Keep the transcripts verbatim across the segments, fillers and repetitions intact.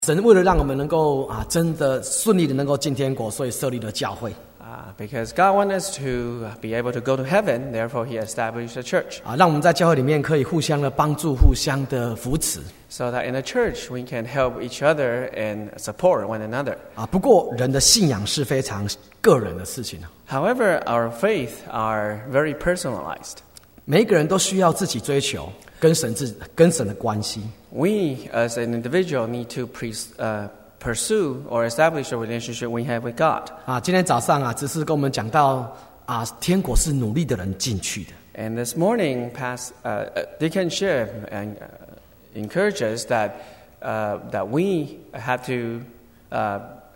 神为了让我们能够啊，真的顺利的能够进天国，所以设立了教会。 Uh, because God wants us to be able to go to heaven, therefore He established a church. 啊，让我们在教会里面可以互相的帮助，互相的扶持。 So that in the church we can help each other and support one another. 啊，不过人的信仰是非常个人的事情。 However, our faith are very personalized. 每一个人都需要自己追求跟神自跟神的关系。 We, as an individual, need to pre- uh, pursue or establish a relationship we have with God. 啊，今天早上啊，只是跟我们讲到啊，天国是努力的人进去的。 And this morning, Past, uh, Deacon Shib and uh, encourages that uh, that we have to uh,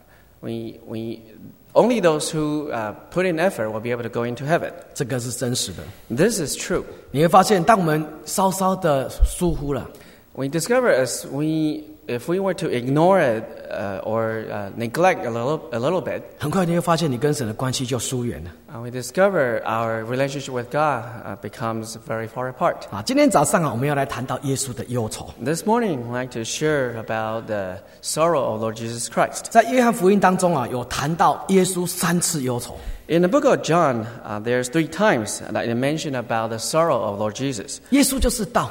we we only those who uh, put in effort will be able to go into heaven. 这个是真实的。 This is true. 你会发现，当我们稍稍的疏忽了， We discover as we if we were to ignore it uh, or uh, neglect a little a little bit, 很快你会发现你跟神的关系就疏远了。 uh, we discover our relationship with God uh, becomes very far apart. 啊，今天早上啊，我们要来谈到耶稣的忧愁。 This morning, I'd like to share about the sorrow of Lord Jesus Christ. 在约翰福音当中啊，有谈到耶稣三次忧愁。 In the book of John, uh, there's three times that it mentioned about the sorrow of Lord Jesus. 耶稣就是道，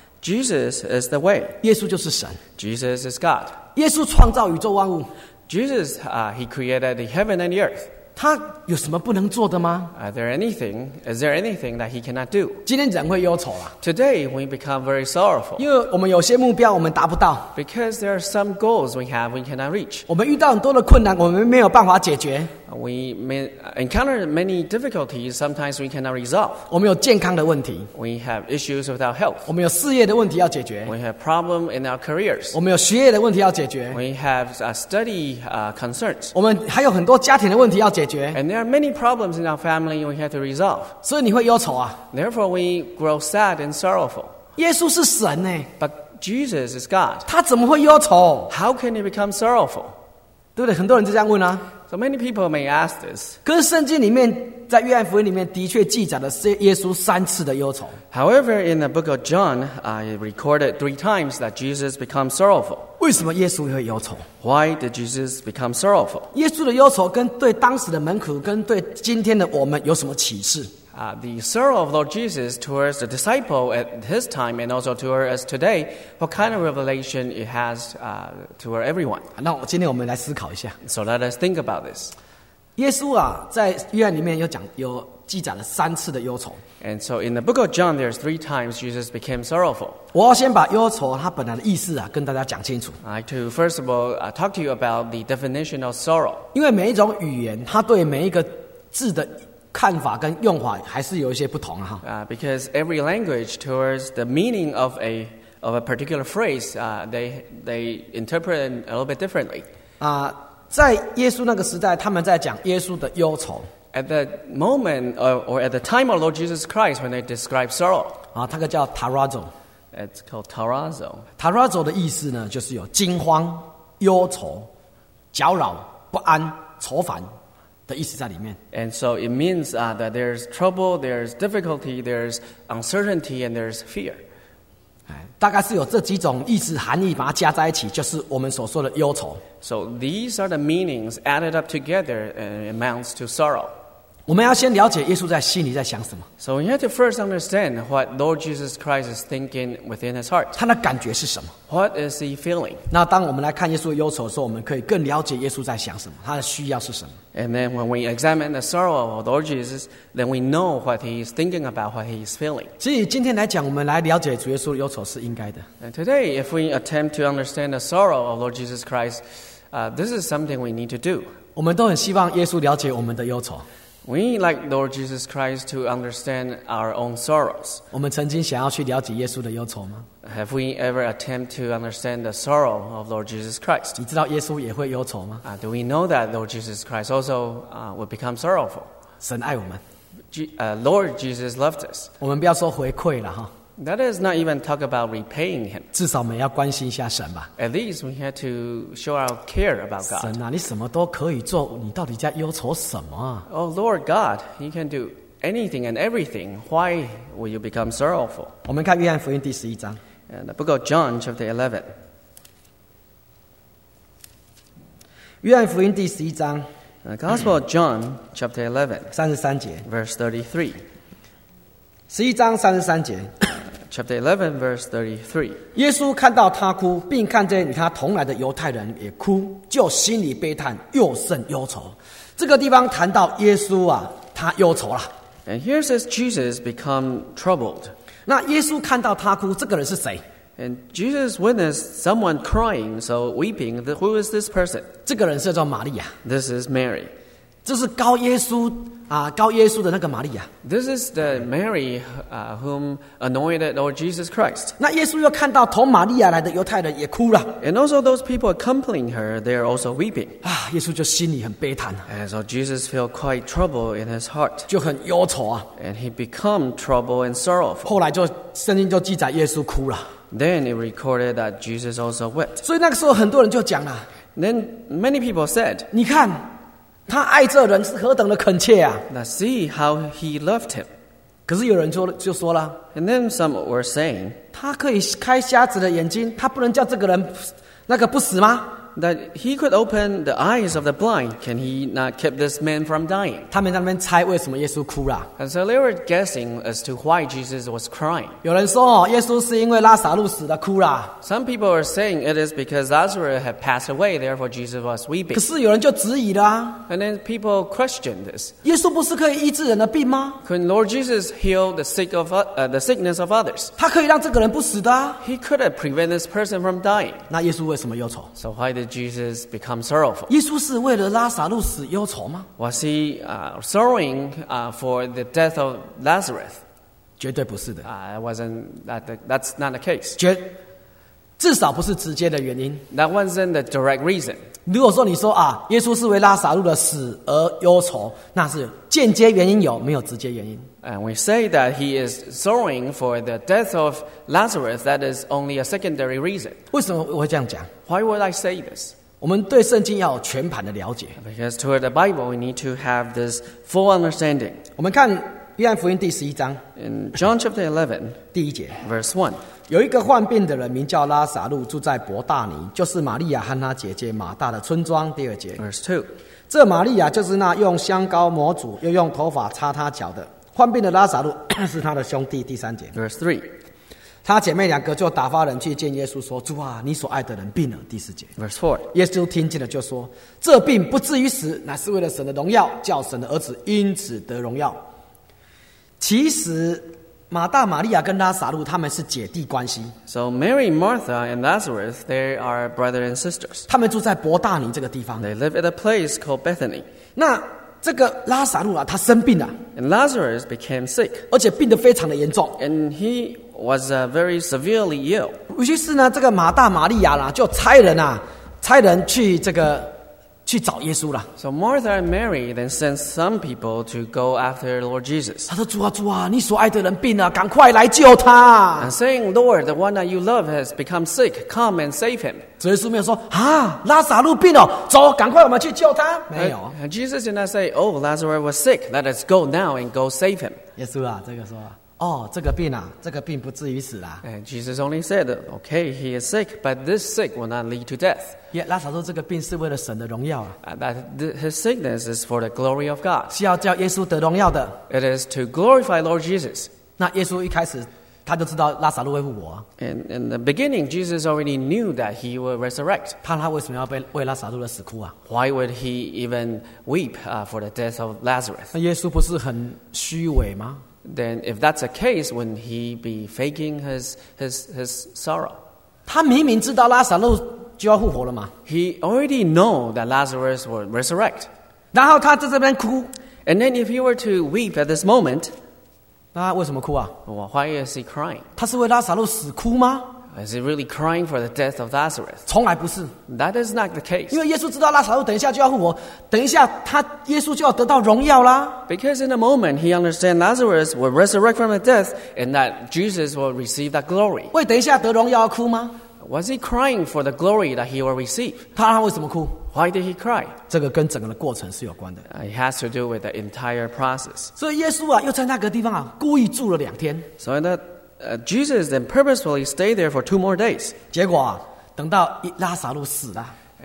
Jesus is the way. 耶稣就是神， Jesus is God. 耶稣创造宇宙万物， Jesus, uh, He created the heaven and the earth. 他有什么不能做的吗？ Are there anything? Is there anything that He cannot do? 今天人会忧愁啦， Today, we become very sorrowful 因为我们有些目标我们达不到， because there are some goals we have we cannot reach. 我们遇到很多的困难，我们没有办法解决。 We may encounter many difficulties. Sometimes we cannot resolve. 我们有健康的问题， We have issues with our health. 我们有事业的问题要解决， We have problems in our careers. 我们有学业的问题要解决， We have uh, study uh, concerns. 我们还有很多家庭的问题要解决， And there are many problems in our family we have to resolve. 所以你会忧愁啊。 Therefore, we grow sad and sorrowful. 耶稣是神呢， But Jesus is God. 他怎么会忧愁？ How can he become sorrowful? 对不对？很多人就这样问啊。 So many people may ask this. 可是圣经里面，在约翰福音里面的确记载了耶稣三次的忧愁。 However, in the book of John, I recorded three times that Jesus becomes sorrowful. 为什么耶稣会忧愁？ Why did Jesus become sorrowful? 耶稣的忧愁跟对当时的门徒，跟对今天的我们有什么启示？ Uh, the sorrow of Lord Jesus towards the disciple at his time and also toward us today, what kind of revelation it has uh, toward everyone? 那我今天我们来思考一下。 So let us think about this. 耶稣啊，在约翰里面有讲有记载了三次的忧愁。 And so in the book of John, there's three times Jesus became sorrowful. 我要先把忧愁它本来的意思啊，跟大家讲清楚。 I'd like to first of all uh, talk to you about the definition of sorrow. 因为每一种语言，它对每一个字的看法跟用法还是有一些不同啊。 Uh, because every language towards the meaning of a of a particular phrase, uh, they they interpret it a little bit differently. 啊，在耶稣那个时代，他们在讲耶稣的忧愁 At the moment or, or at the time of Lord Jesus Christ, when they describe sorrow, 啊，它个叫 tarazo。 it's called tarazo. tarazo 的意思呢，就是有惊慌、忧愁、搅扰、不安、愁烦的意思在里面。 And so it means uh, that there's trouble, there's difficulty, there's uncertainty, and there's fear. 哎，大概是有这几种意思含义，把它加在一起，就是我们所说的忧愁。 So these are the meanings added up together and amounts to sorrow. 我们要先了解耶稣在心里在想什么， So we have to first understand what Lord Jesus Christ is thinking within his heart. 他的感觉是什么。 What is he feeling? 那当我们来看耶稣的忧愁的时候，我们可以更了解耶稣在想什么，他的需要是什么。 And then when we examine the sorrow of Lord Jesus, then we know what he is thinking about, what he is feeling. 所以今天来讲，我们来了解主耶稣的忧愁是应该的。 And today, if we attempt to understand the sorrow of Lord Jesus Christ, uh, this is something we need to do. 我们都很希望耶稣了解我们的忧愁。 We like Lord Jesus Christ to understand our own sorrows. 我们曾经想要去了解耶稣的忧愁吗？ Have we ever attempted to understand the sorrow of Lord Jesus Christ? 你知道耶稣也会忧愁吗？ Uh, do we know that Lord Jesus Christ also uh, will become sorrowful? 神爱我们， G- uh, Lord Jesus loved us. 我们不要说回馈了哈， That is not even talk about repaying him. 至少我们要关心一下神吧。 At least we had to show our care about God. 神啊，你什么都可以做，你到底在忧愁什么啊？ Oh Lord God, you can do anything and everything. Why will you become sorrowful? 我们看约翰福音第十一章， And the book of John, chapter eleven. 约翰福音第十一章 The Gospel of John, chapter eleven, 三十三节， verse thirty-three. 十一章三十三节， Chapter eleven, verse thirty-three. 耶稣看到他哭，并看见与他同来的犹太人也哭，就心里悲叹，又甚忧愁。这个地方谈到耶稣啊，他忧愁了。 And here says Jesus become troubled. 那耶稣看到他哭，这个人是谁？ And Jesus witnessed someone crying, so weeping. Who is this person? 这个人是叫玛利亚， This is Mary. 这是高耶稣啊，高耶稣的那个玛利亚。 This is the Mary uh, whom anointed Lord Jesus Christ. 那耶稣又看到同玛利亚来的犹太人也哭了 And also those people accompanying her, they are also weeping. 啊，耶稣就心里很悲叹啊， And so Jesus felt quite trouble in his heart. 就很忧愁啊。 And he become troubled and sorrowful. 后来就圣经就记载耶稣哭了， Then it recorded that Jesus also wept. 所以那个时候很多人就讲了， Then many people said, 你看他爱这人是何等的恳切啊！ now see how he loved him. 可是有人说就说了， And then some were saying 他可以开瞎子的眼睛，他不能叫这个人那个不死吗？ that he could open the eyes of the blind. Can he not keep this man from dying? 他们在那边猜为什么耶稣哭了。 And so they were guessing as to why Jesus was crying. 有人说哦，耶稣是因为拉撒路死了哭啦。 Some people are saying it is because Lazarus had passed away, therefore Jesus was 可 weeping. 是有人就质疑了啊， And then people questioned this. 耶稣不是可以医治人的病吗？ Couldn't Lord Jesus heal the sick of uh, the sickness of others? 他可以让这个人不死的啊。 He could have prevented this person from dying. 那耶稣为什么忧愁？ So why did Jesus become sorrowful? 耶稣是为了拉撒路死忧愁吗？ Was he uh, sorrowing uh, for the death of Lazarus? 绝对不是的， Uh, it wasn't that the, that's not the case. 绝至少不是直接的原因。 That wasn't the direct reason. 如果说你说啊，耶稣是为拉撒路的死而忧愁，那是间接原因有，没有直接原因。 And we say that he is sorrowing for the death of Lazarus. That is only a secondary reason. 为什么我会这样讲？ Why would I say this? 我们对圣经要有全盘的了解。 Because toward the Bible, we need to have this full understanding. 我们看约翰福音第十一章 In John chapter eleven, 第一节， verse one, 有一个患病的人名叫拉撒路，住在伯大尼，就是玛利亚和她姐姐马大的村庄。第二节， verse two. 这玛利亚就是那用香膏抹主，又用头发擦他脚的。患病的拉撒路是他的兄弟。第三节， Verse three, 他姐妹两个就打发人去见耶稣，说：“主啊，你所爱的人病了。”第四节， verse four. 耶稣听见了，就说：“这病不至于死，乃是为了神的荣耀，叫神的儿子因此得荣耀。”其实马大、玛利亚跟拉撒路他们是姐弟关系， So Mary, Martha, and Lazarus, they are brother and sisters. 他们住在伯大尼这个地方。 They live at a place called Bethany. 那这个拉撒路啊，他生病了， And Lazarus became sick. 而且病得非常的严重。 And he was uh, very severely ill. 于是呢，这个马大、玛利亚啦，就差人啊，差人去这个去找耶稣了。 So Martha and Mary then sent some people to go after Lord Jesus. 他说：“主啊，主啊，你所爱的人病了，赶快来救他。 And saying, Lord, the one that you love has become sick. Come and save him. ” 主耶稣没有说啊，拉撒路病了，走，赶快我们去救他。没有， And Jesus did not say, oh, Lazarus was sick. Let us go now and go save him. 耶稣啊，这个说哦，这个病啊，这个病不至于死啦。 And Jesus only said, okay, he is sick, but this sick will not lead to death. 耶，拉撒路这个病是为了神的荣耀啊， And that th- his sickness is for the glory of God. 是要叫耶稣得荣耀的。 It is to glorify Lord Jesus. 那耶稣一开始他就知道拉撒路会复活啊， And in the beginning, Jesus already knew that he would resurrect. 他他为什么要被为拉撒路的死哭啊？ Why would he even weep uh, for the death of Lazarus? 那耶稣不是很虚伪吗？ Then if that's the case, wouldn't he be faking his, his, his sorrow? 他明明知道拉撒路就要复活了嘛， He already know that Lazarus will resurrect. 然后他在这边哭， And then if he were to weep at this moment, 那他为什么哭啊？ well, why is he crying? 他是为拉撒路死哭吗？ Is he really crying for the death of Lazarus? 从来不是， That is not the case. 因为耶稣知道拉撒路等一下就要复活，等一下他耶稣就要得到荣耀啦。 Because in a moment he understands Lazarus will resurrect from the death and that Jesus will receive that glory. 为等一下得荣耀要哭吗？ Was he crying for the glory that he will receive? 他他为什么哭？ Why did he cry? 这个跟整个的过程是有关的。 Uh, it has to do with the entire process. 所以耶稣啊，又在那个地方啊，故意住了两天。 So that uh, Jesus then purposefully stayed there for two more days. 结果啊，等到一拉撒路死了，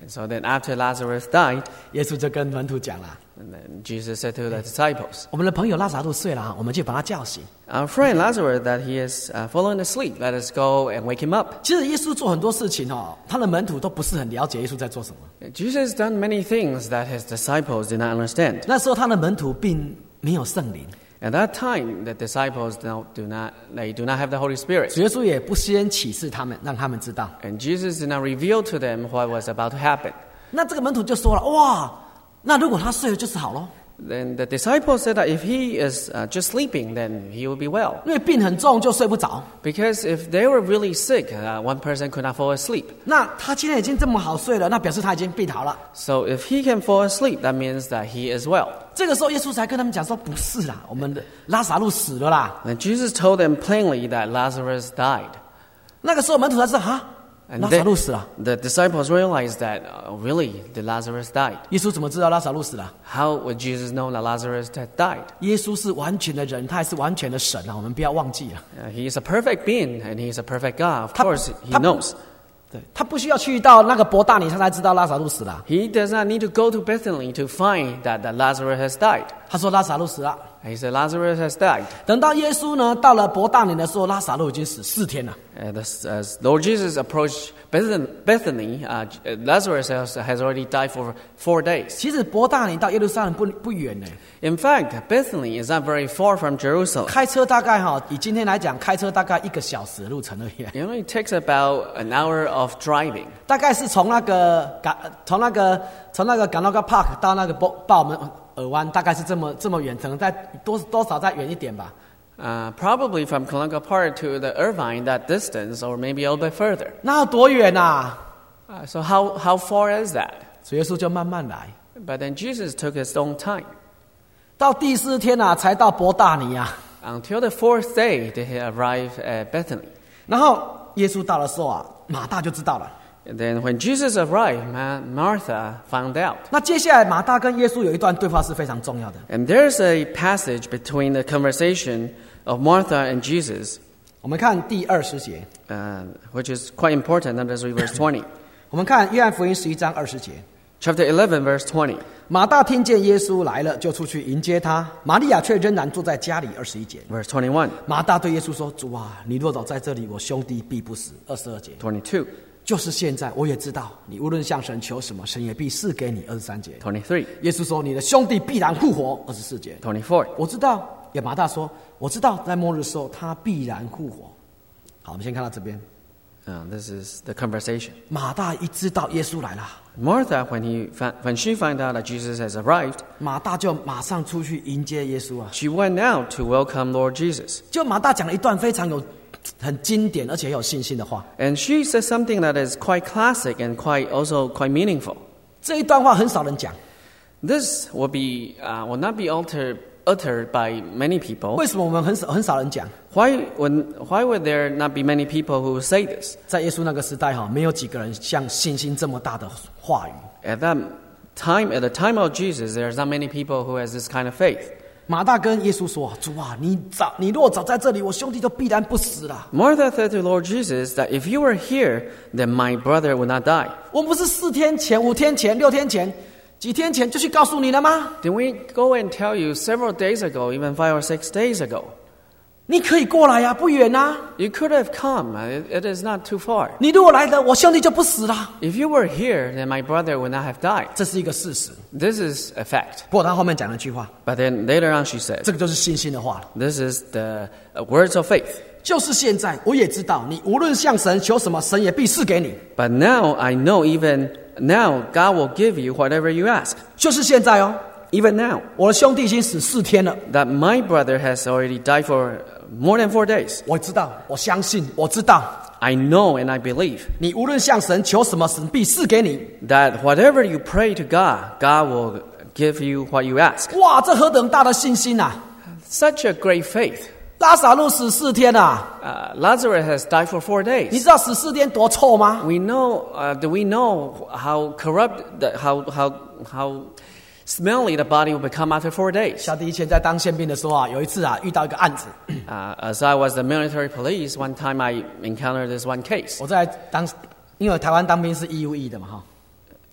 And so then after Lazarus died, 耶稣就跟门徒讲了 and then Jesus said to the disciples,：“ 我们的朋友拉撒路睡了，我们去把他叫醒。” Our friend Lazarus, that he is uh, fallen asleep. Let us go and wake him up. 其实耶稣做很多事情哦，他的门徒都不是很了解耶稣在做什么。 Jesus done many things that his disciples did not understand. 那时候他的门徒并没有圣灵， At that time, the disciples do do not, they do not have the Holy Spirit. 主耶稣也不先启示他们，让他们知道。 And Jesus did not reveal to them what was about to happen. 那这个门徒就说了：“哇，那如果他睡了就是好咯， Then the disciples said that if he is uh, just sleeping, then he will be well. 因为病很重就睡不着。 Because if they were really sick, uh, one person could not fall asleep. 那他今天已经这么好睡了，那表示他已经病好了。 So if he can fall asleep, that means that he is well. 这个时候耶稣才跟他们讲说：不是啦，我们的拉撒路死了啦。 And Jesus told them plainly that Lazarus died. 那个时候门徒才知道哈， And 拉撒 they- 路死了。 the disciples realized that, uh, really, the Lazarus died. 耶稣怎么知道拉撒路死了？ How would Jesus know that Lazarus had died? 耶稣是完全的人，他也是完全的神啊！我们不要忘记了。 Uh, he is a perfect being, and he is a perfect God. Of 他- course, he 他- knows. 对，他不需要去到那个伯大尼，他才知道拉撒路死了。 He does not need to go to Bethany to find that, that Lazarus has died. 他说拉撒路死了。 He said Lazarus has died. 等到耶稣呢到了伯大尼的时候，拉撒路已经死四天了。 And as, as Lord Jesus approached Bethan- Bethany, uh, Lazarus has, has already died for four days. 其实伯大尼到耶路撒冷不不远呢， In fact, Bethany is not very far from Jerusalem. 开车大概哈，以今天来讲，开车大概一个小时的路程而已。 It only takes about an hour of driving. 大概是从那个港，从那个从那个港那个 Park 到那个报报门尔湾，大概是这么这么远，可能再多多少再远一点吧。 Uh, probably from Kalanka Park to the Irvine, that distance, or maybe a little bit further. 那要多远啊？ Uh, so how, how far is that? 主耶稣就慢慢来， But then Jesus took his own time. 到第四天啊，才到伯大尼啊。 Until the fourth day, did he arrive at Bethany. 然后耶稣到的时候啊，马大就知道了。 And then when Jesus arrived, Ma- Martha found out. 那接下来马大跟耶稣有一段对话是非常重要的。 And there's a passage between the conversation of Martha and Jesus, 我们看第二十节， uh, which is quite important. Let us read verse twenty. 我们看约翰福音十一章二十节。 Chapter eleven, verse twenty. 马大听见耶稣来了，就出去迎接他。玛利亚却仍然坐在家里。二十一节， Verse twenty-one, 马大对耶稣说：“主啊，你若早在这里，我兄弟必不死。”二十二节， twenty-two, 就是现在，我也知道，你无论向神求什么，神也必赐给你。二十三节， twenty-three, 耶稣说：“你的兄弟必然复活。”二十四节， twenty-four. 我知道。也马大说：“我知道，在末日的时候，他必然复活。”好，我们先看到这边。 Uh, this is the conversation. 马大一知道耶稣来了， Martha, when, he fa- when she found out that Jesus has arrived, 马大就马上出去迎接耶稣啊。 she went out to welcome Lord Jesus. 就马大讲了一段非常有、很经典而且很有信心的话。 And she said something that is quite classic and quite also quite meaningful. 这一段话很少人讲， This will be uh, will not be altered uttered by many people. 为什么我们很少很少人讲？ Why would why would there not be many people who say this? 在耶稣那个时代哈，没有几个人像信心这么大的话语。 At that time, at the time of Jesus, there's not many people who has this kind of faith. 马大跟耶稣说：“主啊，你早你若早在这里，我兄弟就必然不死了。 Martha said to Lord Jesus that if you were here, then my brother would not die. 我们不是四天前、五天前、六天前、几天前就去告诉你了吗？ Did we go and tell you several days ago, even five or six days ago? 你可以过来呀、啊，不远呐、啊。 You could have come. It, it is not too far. 你如果来了，我兄弟就不死了。 If you were here, then my brother would not have died. 这是一个事实。 This is a fact. 不过他后面讲了一句话， But then later on, she said, 这个就是信心的话了。 "This is the uh, words of faith." 就是现在，我也知道，你无论向神求什么，神也必赐给你。 But now I know, even now, God will give you whatever you ask. 就是现在哦， Even now, 我的兄弟已经死四天了。 that my brother has already died for more than four days. 我知道，我相信，我知道， I know and I believe 你无论向神求什么，神必赐给你。 that whatever you pray to God, God will give you what you ask. 哇，这何等大的信心啊！ Such a great faith. 拉撒路死四天啊， Uh, Lazarus has died for four 你 days. 知道死四天多臭吗？ We know, uh, do we know how corrupt, that, how, how, how smelly the body will become after four days? 小弟以前在当宪兵的时候啊，有一次啊遇到一个案子， Uh, as I was the military police, one time I encountered this one case. 我在当，因为台湾当兵是义务役的嘛哈，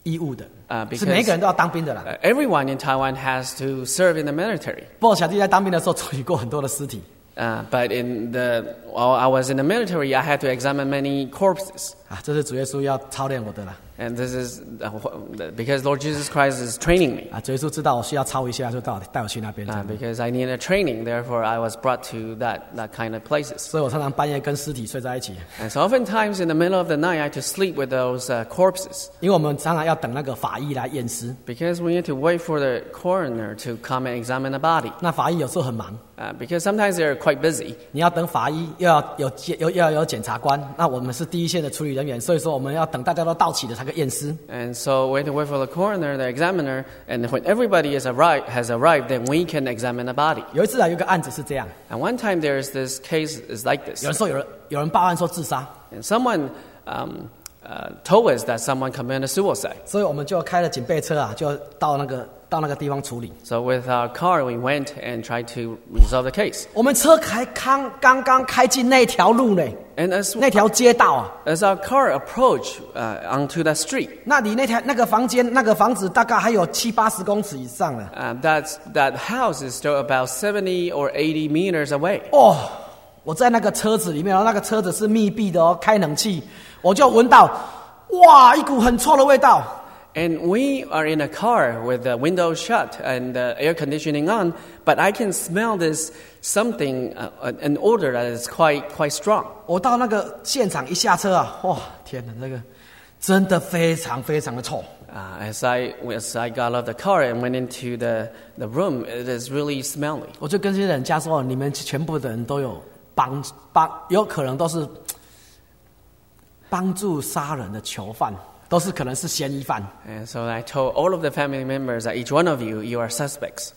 义务的， Uh, 是每一 because 个人都要当兵的啦。 uh, everyone in Taiwan has to serve in the military. 不过小弟在当兵的时候处理过很多的尸体 Uh, but in the while I was in the military, I had to examine many corpses. 啊，这是主耶稣要操练我的啦。 And this is uh, wh- because Lord Jesus Christ is training me. 啊，主耶稣知道我需要操一下，就带我带我去那边。这 Uh, 样 because I needed training, therefore I was brought to that, that kind of places. 所以我常常半夜跟尸体睡在一起， And so oftentimes in the middle of the night, I had to sleep with those uh, corpses. 因为我们常常要等那个法医来验尸。 Because we need to wait for the coroner to come and examine the body. 那法医有时候很忙， Uh, because sometimes they're quite busy. 你要等法医，又要有又要有检察官，那我们是第一线的处理人员，所以说我们要等大家都到齐了才可以验尸。 And so we have to wait for the coroner, the examiner, and when everybody is arrived, has arrived, then we can examine the body. 有一次啊，有一个案子是这样， And one time there's this case is like 有 this. 人说有人有人报案说自杀， And someone um, uh, told us that someone committed suicide. 所以我们就开了警备车啊，就到那个到那个地方处理。 So with our car, we went and tried to resolve the case. 我们车开刚刚刚开进那条路呢， And as, 那条街道啊， as our car approached uh, onto the street, 那离那条那个房间那个房子大概还有七八十公尺以上了。 uh, that's, that house is still about seventy or eighty meters away. 哦，我在那个车子里面，然后那个车子是密闭的哦，开冷气，我就闻到哇一股很臭的味道。 And we are in a car with the windows shut and the air conditioning on, but I can smell this something, uh, an odor that is quite quite strong. 我到那个现场一下车啊，哇，天哪，那个真的非常非常的臭。 Uh, as I as I got out of the car and went into the, the room, it is really smelly. 我就跟这些人家说，你们全部的人都有帮帮，有可能都是帮助杀人的囚犯，都是可能是嫌疑犯。 And so I told all of the family members that each one of you, you are suspects.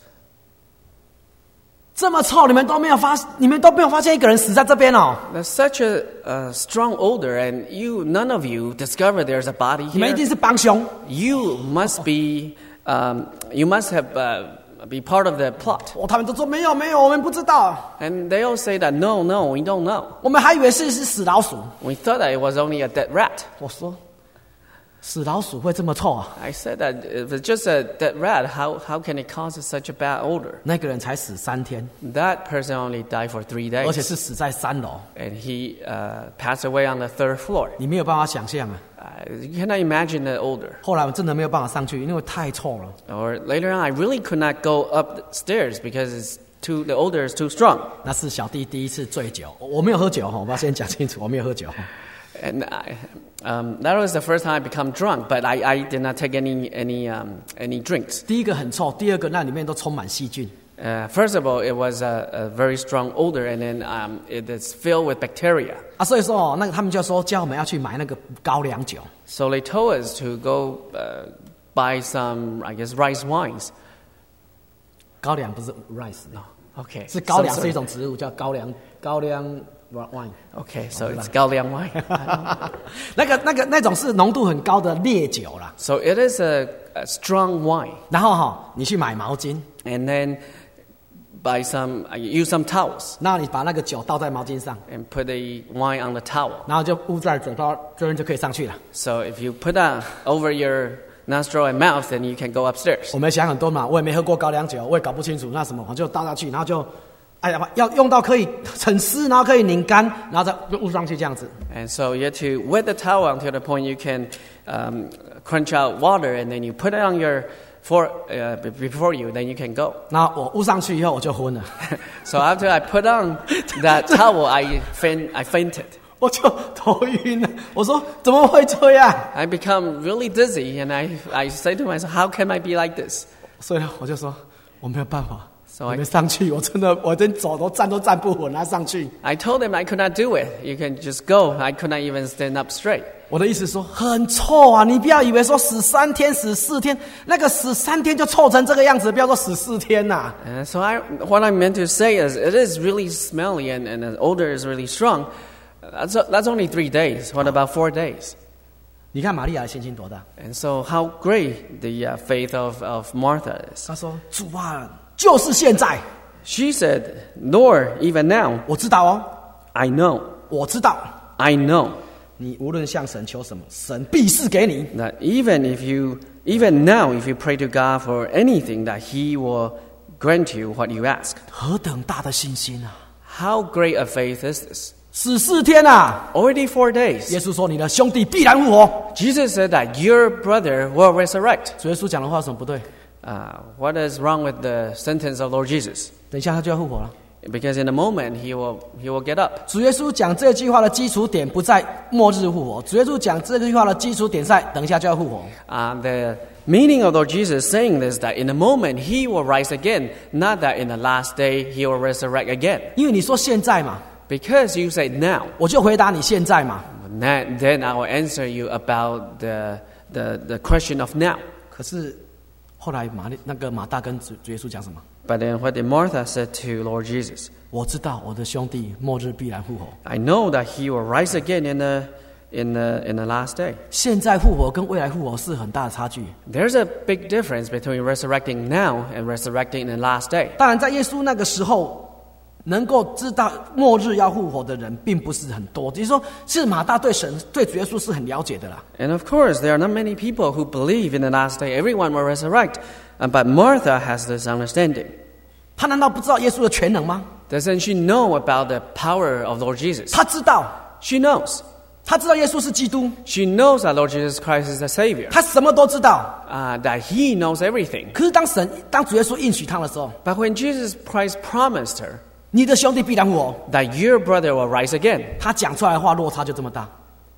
这么臭，你们都没有发，你们都没有发现一个人死在这边哦。 There's such a, a strong odor, and you, none of you, discovered there's a body 你们一 here. 定是帮凶。 You must be, um, you must have uh, be part of the plot. 哦，他们都说没有没有，我们不知道， And they all say that no, no, we don't know. 我们还以为是是死老鼠。 We thought that it was only a dead rat. 我说，死老鼠会这么臭啊？ I said that if it's just a dead rat, how, how can it cause such a bad odor? 那个人才死三天， That person only died for three 而且 days. 是死在三楼， And he uh, passed away on the third floor. 你没有办法想象啊。 Uh, you cannot imagine the odor. 后来我真的没有办法上去，因为太臭了。 Or later on, I really could not go upstairs because it's too, the odor is too strong. 那是小弟第一次醉酒，我没有喝酒哈，我要先讲清楚，我没有喝酒。 And I, um, that was the first time I become drunk, but I, I did not take any, any, um, any drinks. 第一个很臭，第二个那里面都充满细菌。 Uh, first of all, it was a, a very strong odor, and then um, it is filled with bacteria. 啊，所以说哦，那个他们就说叫我们要去买那个高粱酒。 So they told us to go uh, buy some, I guess, rice wines. 高粱不是 rice， No, okay. 是高粱 Some 是一 sort- 种植物，叫高粱高粱 wine。 Okay, so it's Gaoliang wine. 那个那个那种是浓度很高的烈酒啦。 So it is a, a strong wine, 然后哈、你去买毛巾， and then buy some, uh, use some towels 然后你把那个酒倒在毛巾上， and put the wine on the towel. 然后就捂在嘴巴，这边就可以上去了。 So if you put that over your nostril and mouth, then you can go upstairs. 我们想很多嘛，我也没喝过高粱酒，我也搞不清楚那什么，我就倒下去，然后就，哎呀，要用到可以很湿，然后可以拧干，然后再就捂上去这样子。 And so you have to wet the towel until the point you can um, crunch out water, and then you put it on your for uh, b- before you, then you can go. 然后我捂上去以后，我就昏了， So after I put on that towel, I faint, I fainted. 我就头晕了。我说怎么会这样？ I become really dizzy, and I I say to myself, how can I be like this? 所以我就说我没有办法， So 我 I 没上去，我真的我连走都站都站不稳，还上去。 I told him I could not do it. You can just go. I could not even stand up straight. 我的意思说很臭啊！你不要以为说死三天、死四天，那个死三天就臭成这个样子，不要说死四天呐、 And so I, what I meant to say is, it is really smelly and, and the odor is really strong. That's, that's only three days. What about four days? 你看玛利亚的信心多大？ And so how great the uh, faith of, of Martha is. 她说：“主啊，就是现在， She said, Lord, even now, 我知道哦， I know, 我知道。” I know. 你无论向神求什么，神必是给你。 That even if you, even now, if you pray to God for anything, that He will grant you what you ask. 何等大的信心啊！ How great a faith is this? 十四天啊， Already four days. 耶稣说你的兄弟必然复活。 Jesus said that your brother will resurrect. 主耶稣讲的话有什么不对？ Uh, what is wrong with the sentence of Lord Jesus? 等一下他就要复活了。 Because in a moment he will he will get up. 主耶稣讲这句话的基础点不在末日复活，主耶稣讲这句话的基础点在等一下就要复活。 Uh, the meaning of Lord Jesus saying this, that in a moment he will rise again, not that in the last day he will resurrect again. 因为你说现在嘛， Because you say now, 我就回答你现在嘛。 then then I will answer you about the the the question of now. 可是后来马利那个马大跟主主耶稣讲什么？ But then what did Martha say to Lord Jesus? 我知道我的兄弟末日必然复活。 I know that he will rise again in the in the in the last day. 现在复活跟未来复活是很大的差距。 There's a big difference between resurrecting now and resurrecting in the last day. 当然，在耶稣那个时候，能够知道末日要复活的人并不是很多。就是说，是马大对神、对主耶稣是很了解的啦。 And of course, there are not many people who believe in the last day. Everyone will resurrect. Uh, but Martha has this understanding. 他难道不知道耶稣的全能吗？ Doesn't she know about the power of Lord Jesus? 他知道， She knows. 他知道耶稣是基督， She knows that Lord Jesus Christ is the Savior. 他什么都知道。 Uh, that He knows everything. 可是当神、当主耶稣应许他的时候， But when Jesus Christ promised her 你的兄弟必然复活， that your brother will rise again, 他讲出来的话落差就这么大。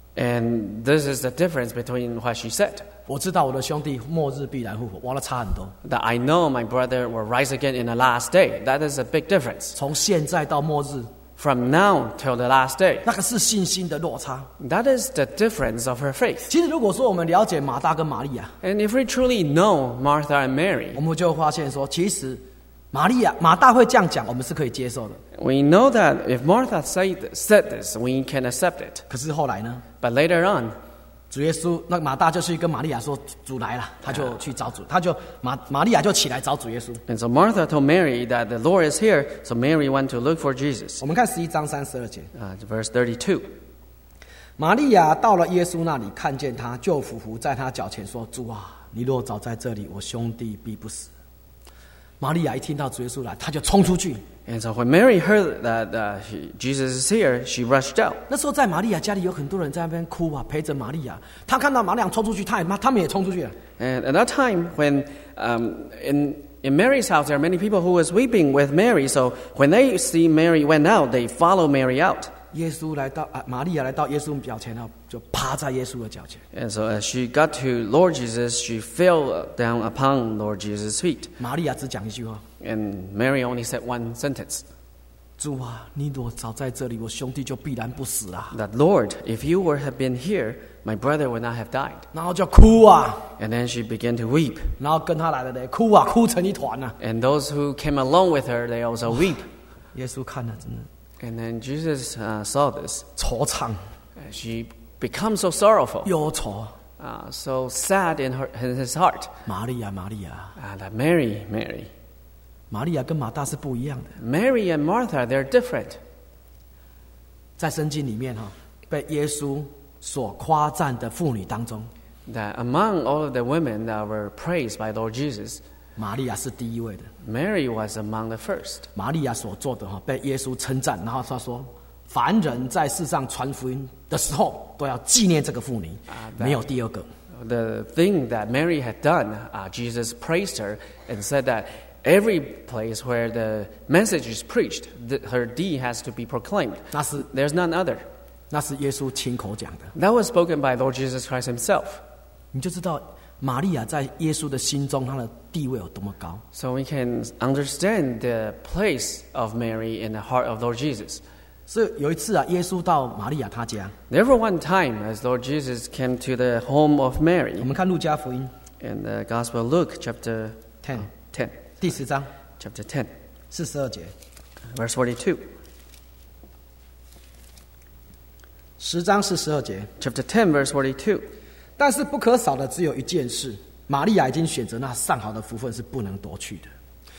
and this is the difference between what she said. 我知道我的兄弟末日必然复活，哇，那差很多。 That I know my brother will rise again in the last day. That is a big difference. 从现在到末日， From now till the last day. 那个是信心的落差。 That is the difference of her faith. 其实，如果说我们了解马大跟玛利亚， And if we truly know Martha and Mary, 我们就会发现说，其实玛利亚、马大会这样讲，我们是可以接受的。 we know that if Martha said, said this, we can accept it. 可是后来呢， But later on, 主耶稣那马大就去跟玛利亚说：“主来了。”他就去找主，他就玛玛利亚就起来找主耶稣。 and so Martha told Mary that the Lord is here, so Mary went to look for Jesus. 我们看十一章三十二节， Uh, verse thirty-two. 玛利亚到了耶稣那里，看见他，就俯伏在他脚前说：“主啊，你若早在这里，我兄弟必不死。”玛利亚一听到主耶稣来，他就冲出去。 And so when Mary heard that uh, he, Jesus is here, she rushed out. 那时候在玛利亚家里有很多人在那边哭啊，陪着玛利亚。他看到玛利亚冲出去，他也他们也冲出去了。 And at that time, when um, in in Mary's house, there are many people who was weeping with Mary. So when they see Mary went out, they follow Mary out. 耶稣来到啊，玛利亚来到耶稣脚前后，就趴在耶稣的脚前。 And so as she got to Lord Jesus, she fell down upon Lord Jesus' feet. 玛利亚只讲一句话： And Mary only said one sentence. 主啊，你若早在这里，我兄弟就必然不死啦。 That Lord, if you were have been here, my brother would not have died. 然后就哭啊， And then she began to weep. 然后跟他来的人哭啊，哭成一团啊。 And those who came along with her, they also weep. 耶稣看了，真的 And then Jesus uh, saw this. 惆怅， Uh, She becomes so sorrowful, 忧愁。 uh, so sad in her in his heart. 玛利亚，玛利亚， Uh, that Mary, Mary, 玛利亚跟马大是不一样的。 Mary and Martha, they're different. 在圣经里面哈，被耶稣所夸赞的妇女当中， That among all of the women that were praised by Lord Jesus, 玛利亚是第一位的。 Mary was among the first. 玛利亚所做的哈，被耶稣称赞，然后他说：“凡人在世上传福音的时候，都要纪念这个妇女，没有第二个。” The thing that Mary had done, uh, Jesus praised her and said that every place where the message is preached, th- her deed has to be proclaimed. 那是 There's none other. 那是耶稣亲口讲的， That was spoken by Lord Jesus Christ himself. 你就知道玛利亚在耶稣的心中，她的地位有多么高。 So we can understand the place of Mary in the heart of Lord Jesus. 所以有一次啊，耶稣到玛利亚她家， There were one time as Lord Jesus came to the home of 我 Mary 们看路加福音 in the Gospel of Luke, chapter ten ten, 第十章 chapter ten, 四十二节， verse forty-two. 十章四十二节。 Chapter ten, verse forty-two. 但是不可少的只有一件事，玛利亚已经选择那上好的福分，是不能夺去的。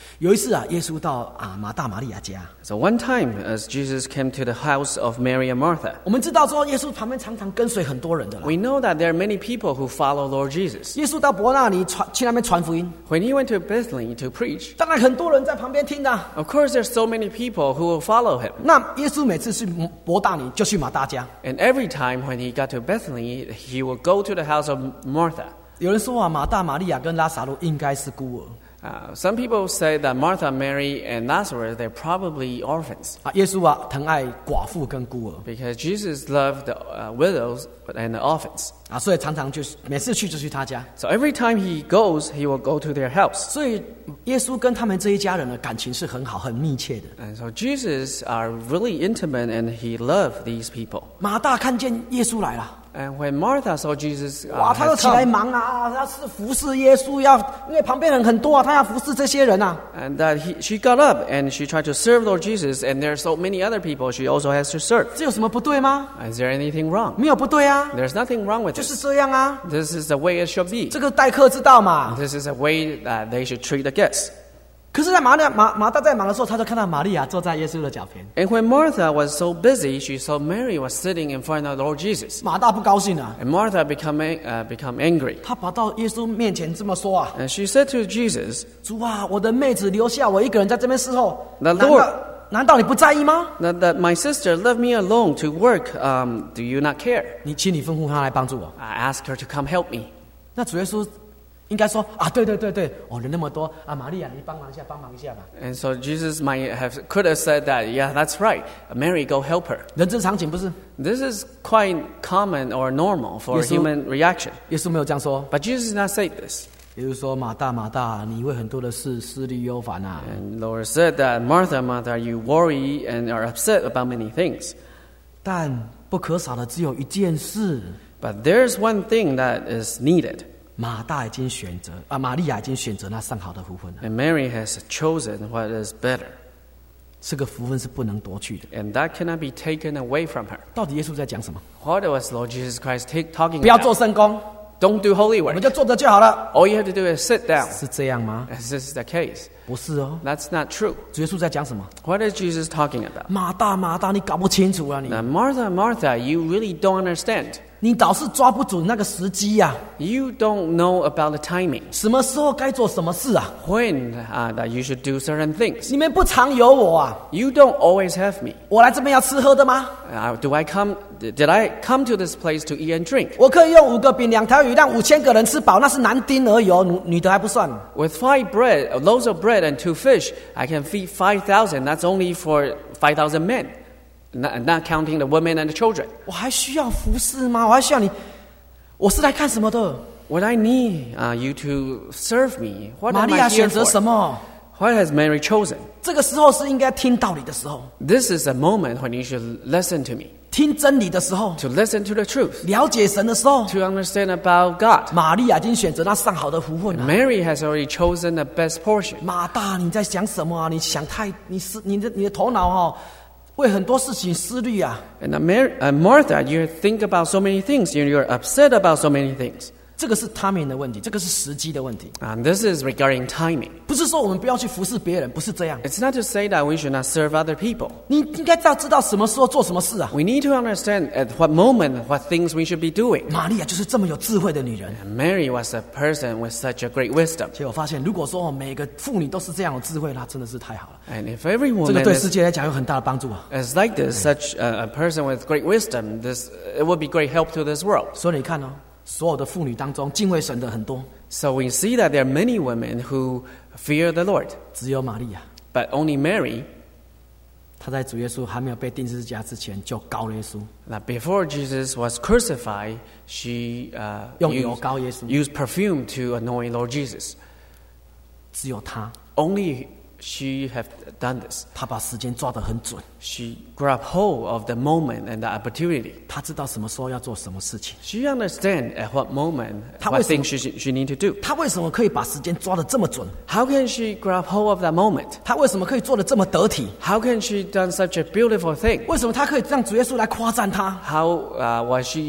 有一次啊，耶稣到啊马大玛利亚家。 So one time, as Jesus came to the house of Mary and Martha, 我们知道说，耶稣旁边常常跟随很多人的啦。 we know that there are many people who follow Lord Jesus. 耶稣到伯纳尼传去那边传福音， When he went to Bethany to preach, 当然很多人在旁边听的啊。 of course, there's so many people who will follow him. 那耶稣每次去伯大尼就去马大家。 And every time when he got to Bethany, he would go to the house of Martha. 有人说啊，马大、玛利亚跟拉撒路应该是孤儿 Uh, some people say that Martha, Mary, and Lazarus, they're probably orphans 啊。耶稣啊，疼爱寡妇跟孤儿 because Jesus loved the uh, widows and the orphans. 啊，所以常常就是每次去就去他家。 So every time he goes, he will go to their house. 所以耶稣跟他们这一家人的感情是很好、很密切的。 And so Jesus are really intimate and he loved these people. 马大看见耶稣来了， And when Martha saw Jesus, uh, 哇，他就 had 起来 come, 忙啊，他是服侍耶稣，要因为旁边人很多啊，他要服侍这些人啊。 and that he, she got up and she tried to serve Lord Jesus, and there are so many other people she also has to serve. 这有什么不对吗？ Is there anything wrong? 没有不对啊， There's nothing wrong with 就是 this. 这样啊。 This is the way it should be. 这个待客之道嘛。 This is the way that they should treat the guests. 可是，在马利亚马马大在忙的时候，他就看到玛利亚坐在耶稣的脚边。 And when Martha was so busy, she saw Mary was sitting in front of Lord Jesus. 马大不高兴啊， And Martha become, uh, become angry. 他跑到耶稣面前这么说啊 And she said to Jesus,：“ 主啊，我的妹子留下我一个人在这边伺候， The 难 Lord- 道难道你不在意吗？ that, that my sister left me alone to work. Um, do you not care? 你请你吩咐他来帮助我。 I asked her to come help me. ” 那主耶稣应该说啊，对对对对，哦，人那么多啊，玛利亚你帮忙一下，帮忙一下吧。 And so Jesus might have, could have said that, yeah, that's right. Mary, go help her. 人之常情不是？ This is quite common or normal for Yes, so- human reaction. 耶稣没有这样说。 But Jesus did not say this. 耶稣说：“马大马大，你为很多的事思虑忧烦啊。 And Lord said that, Martha, Martha, you worry and are upset about many things. 但不可少的只有一件事。 But there's one thing that is needed. 马大已经选择啊，玛利亚已经选择那上好的福分了。 And Mary has chosen what is better. 这个福分是不能夺去的。 And that cannot be taken away from her. 到底耶稣在讲什么？ What was Lord Jesus Christ take, talking 不要做 about? 圣工， Don't do holy 我们 work. 就坐着就好了。 All you have to do is sit down. 是这样吗？ Is this the case? 不是哦。 That's not true. 主耶稣在讲什么？ What is Jesus talking about? 马大马大，你搞不清楚啊你！ Now, Martha, Martha, you really don't understand. 你老是抓不准那个时机呀、啊， You don't know about the timing. 什么时候该做什么事啊？ When uh, that you should do certain things. 你们不常有我啊？ You don't always have me. 我来这边要吃喝的吗？ Uh, do I come? Did I come to this place to eat and drink? 我可以用五个饼两条鱼让五千个人吃饱，那是男丁而已哦，女女的还不算。 With five bread, loaves of bread and two fish, I can feed five thousand. That's only for five thousand men, not, not counting the women and the children. 我还需要服侍吗？我还需要你？我是来看什么的？ Would I need uh, you to serve me? What 玛 am 利 I 亚 here 选择 for? 什么？ What has Mary chosen? 这个时候是应该听道理的时候， This is a moment when you should listen to me, 听真理的时候， to listen to the truth, 了解神的时候。 to understand about God. 玛利亚已经选择那上好的福分了。 Mary has already chosen the best portion. 马大，你在想什么啊？你想太，你思你的你的头脑哈、哦，为很多事情思虑啊。 And uh, Mar- uh, Martha, you think about so many things. You're, you're upset about so many things. 这个是 timing 的问题，这个是时机的问题， And this is regarding timing. 不是说我们不要去服侍别人，不是这样。 It's not to say that we should not serve other people. 你应该要知道什么时候做什么事啊。 We need to understand at what moment, what things we should be doing. 玛利亚就是这么有智慧的女人。 And Mary was a person with such a great wisdom. 结果发现，如果说哦每个妇女都是这样有智慧，那真的是太好了。 And if every 这个 woman 对世 is, 界来讲有很大的帮助啊。 is like this, such a, a person with great wisdom, this it would be great help to this world. 所以你看哦，所有的妇女当中，敬畏神的很多， So we see that there are many women who fear the Lord. 只有玛利亚， But only Mary, 她在主耶稣还没有被钉十字架之前就膏了耶稣， that before Jesus was crucified, she uh, 用油 used, 膏耶稣， used perfume to anoint Lord Jesus. 只有她， Only she have done this. 她把时间抓得很准， She grabbed hold of the moment and the opportunity. 她知道什么时候要做什么事情。 She understands at what moment, 她 what 为什么- things she, she need to do. 她为什么可以把时间抓得这么准？ How can she grab hold of that moment? 她为什么可以做得这么得体？ How can she done such a beautiful thing? 为什么她可以让主耶稣来夸赞她？ How uh, was she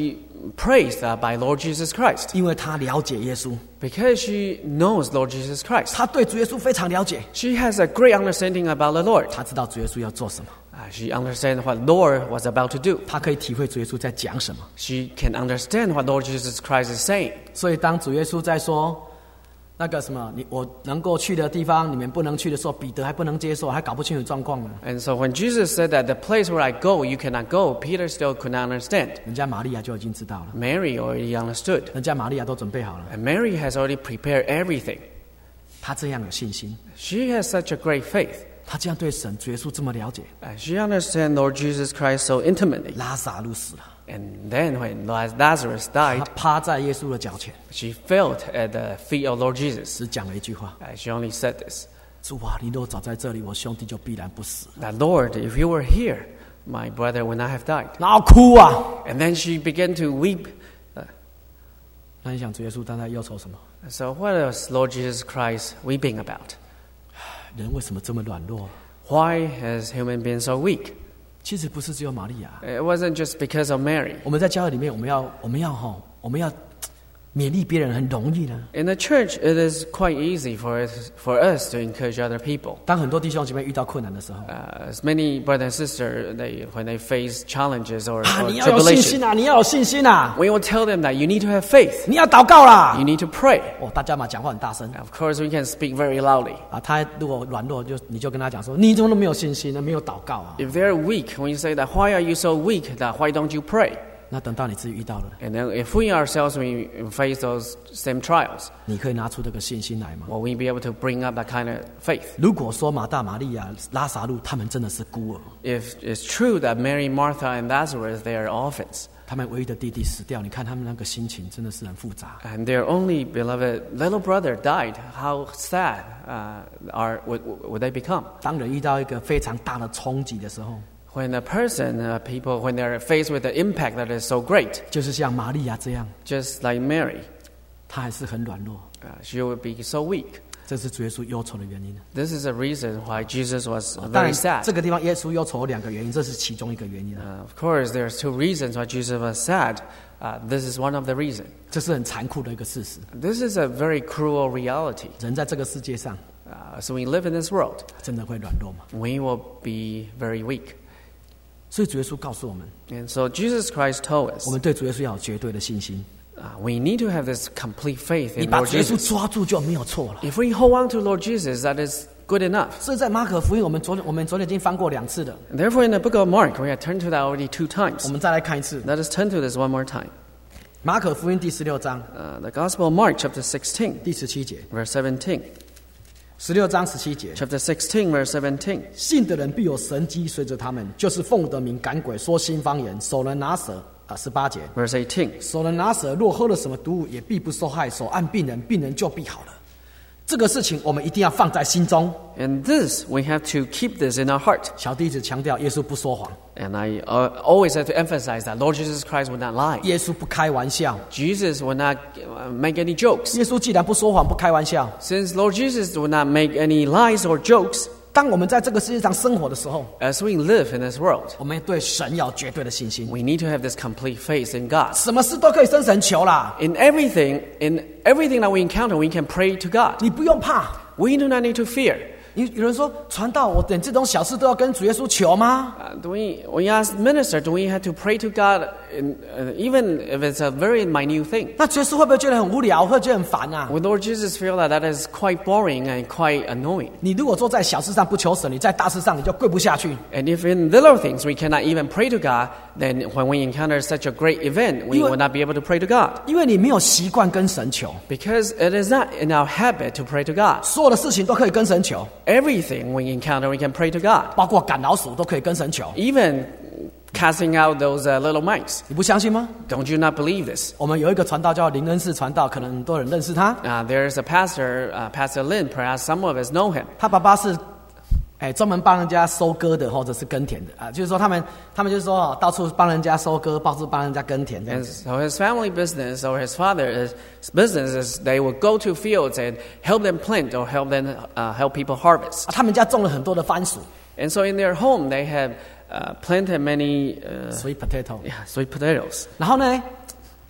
praised uh, by Lord Jesus Christ 因为他了解耶稣， because she knows Lord Jesus Christ. 他对主耶稣非常了解， She has a great understanding about the Lord. 他知道主耶稣要做什么， Uh, she understands what Lord was about to do. 他可以体会主耶稣在讲什么。 She can understand what Lord Jesus Christ is saying. 所以当主耶稣在说那个什么，你我能够去的地方，你们不能去的时候，彼得还不能接受，还搞不清楚状况呢。 And so when Jesus said that the place where I go, you cannot go, Peter still could not understand. 人家玛利亚就已经知道了， Mary already understood. 人家玛利亚都准备好了， And Mary has already prepared everything. 她这样有信心， She has such a great faith. 她这样对神主耶稣这么了解。 Uh, she understands Lord Jesus Christ so intimately. 拉撒路死了， And then when Lazarus 她 died, 趴在耶稣的脚前， she fell at the feet of Lord Jesus. 只讲了一句话 Uh, she only said this, 主啊，你若早在这里，我兄弟就必然不死。 that Lord, if you were here, my brother would not have died. 然后哭啊！ And then she began to weep. 那你想主耶稣当在忧愁什么？ So what is Lord Jesus Christ weeping about? 人为什么这么软弱？ Why has human been so weak? 其实不是只有玛利亚， It wasn't just because of Mary. 我们在教会里面，我们要我们要哈，我们要勉励别人很容易呢。 In the church, it is quite easy for us, for us to encourage other people. 当很多弟兄姐妹遇到困难的时候， Uh, as many brothers and sisters, they, when they face challenges or, 啊， or 你要有信 tribulation, 心啊，你要有信心啊， we will tell them that you need to have faith. 你要祷告啦 You。need to pray. 哦，大家嘛讲话很大声 Of course, we can speak very loudly. 啊，他如果软弱，就你就跟他讲说，你怎么都没有信心呢？没有祷告啊。 If they're weak, when you say that, why are you so weak? That why don't you pray? 那等到你自己遇到了， And then if we ourselves we face those same trials, 你可以拿出这个信心来吗？ will we be able to bring up that kind of faith? 如果说马大、玛利亚、拉撒路他们真的是孤儿， If it's true that Mary, Martha, and Lazarus, they are orphans, 他们唯一的弟弟死掉，你看他们那个心情真的是很复杂。 and their only beloved little brother died, how sad uh, are would, would they become? 当人遇到一个非常大的冲击的时候， When a person, uh, people, when they're faced with the impact that is so great, 就是像玛利亚这样， just like Mary, 她还是很软弱， uh, she would be so weak. 这是主耶稣忧愁的原因。 This is the reason why Jesus was 当 very 然， sad. 这个地方耶稣忧愁有两个原因，这是其中一个原因啊。 Uh, of course, there's two reasons why Jesus was sad. Uh, this is one of the reasons. 这是很残酷的一个事实。 This is a very cruel reality. 人在这个世界上 Uh, so we live in this world. 真的会软弱吗？ We will be very weak. 所以主耶稣告诉我们， And so Jesus Christ told us 我们对主耶稣要有绝对的信心。 uh, we need to have this complete faith 你 in 把 Lord 主耶稣 Jesus. 抓住就没有错了。 If we hold on to Lord Jesus, that is good enough. 所以在马可福音，我们昨天我们昨天已经翻过两次了， And therefore, in the book of Mark, we have turned to that already two 我 times. 们再来看一次 Let us turn to this one more time. 马可福音第十六章 Uh, the Gospel of Mark, chapter sixteen, 第十七节， verse seventeen. 十六章十七节， Chapter sixteen, verse seventeen. 信的人必有神迹随着他们，就是奉我的名赶鬼，说新方言，手能拿蛇。啊，十八节， Verse eighteen. 手能拿蛇，若喝了什么毒物，也必不受害。手按病人，病人就必好了。这个事情我们一定要放在心中。 And this, we have to keep this in our heart. 小弟子强调，耶稣不说谎， And I uh, always have to emphasize that Lord Jesus Christ would not lie. 耶稣不开玩笑。 Jesus would not uh, make any jokes. 耶稣既然不说谎、不开玩笑， Since Lord Jesus would not make any lies or jokes, 当我们在这个世界上生活的时候， as we live in this world, 我们对神要有绝对的信心， we need to have this complete faith in God. 什么事都可以生神求啦， In everything, in everything that we encounter, we can pray to God. 你不用怕。 We do not need to fear. 有有人说，传道，我等这种小事都要跟主耶稣求吗？ Uh, do we, we ask minister, do we have to pray to God in, uh, even if it's a very minute thing? 那主耶稣会不会觉得很无聊，会觉得很烦啊？ Would Lord Jesus feel that that is quite boring and quite annoying? 你如果说在小事上不求神，你在大事上你就跪不下去。 And if in little things we cannot even pray to God, then when we encounter such a great event, we You- will not be able to pray to God. 因为你没有习惯跟神求， Because it is not in our habit to pray to God. 所有的事情都可以跟神求， Everything we encounter, we can pray to God. 包括赶老鼠都可以跟神求。 Even casting out those uh, little mice. 你不相信吗？ Don't you not believe this? 我们有一个传道叫林恩士传道，可能很多人认识他。 Uh, there's a pastor, uh, Pastor Lin, perhaps some of us know him. 他爸爸是，哎，专门帮人家收割的，或者是耕田的啊。就是说，他们他们就是说，哦到处帮人家收割，到处帮人家耕田这样 And 子。 so his family business or his father's business is they would go to fields and help them plant or help them uh, help people harvest. 啊，他们家种了很多的番薯 And so in their home, they have uh, planted many uh, ，sweet potato。 yeah, sweet potatoes. 然后呢，